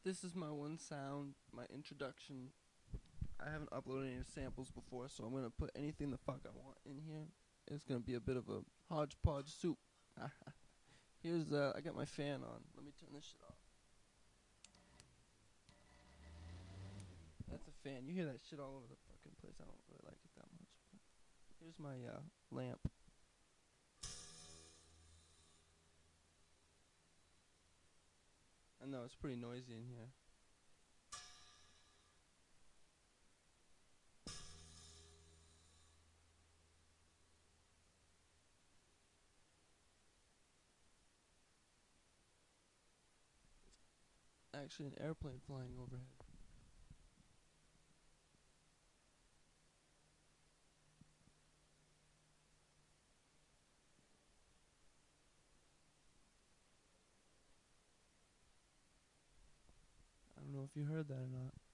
This is my one sound, my introduction. I haven't uploaded any samples before, so I'm gonna put anything the fuck I want in here. It's gonna be a bit of a hodgepodge soup. Here's I got my fan on. Let me turn this shit off. That's a fan. You hear that shit all over the fucking place. I don't really like it that much. But here's my lamp. I know it's pretty noisy in here. Actually, an airplane flying overhead. I don't know if you heard that or not.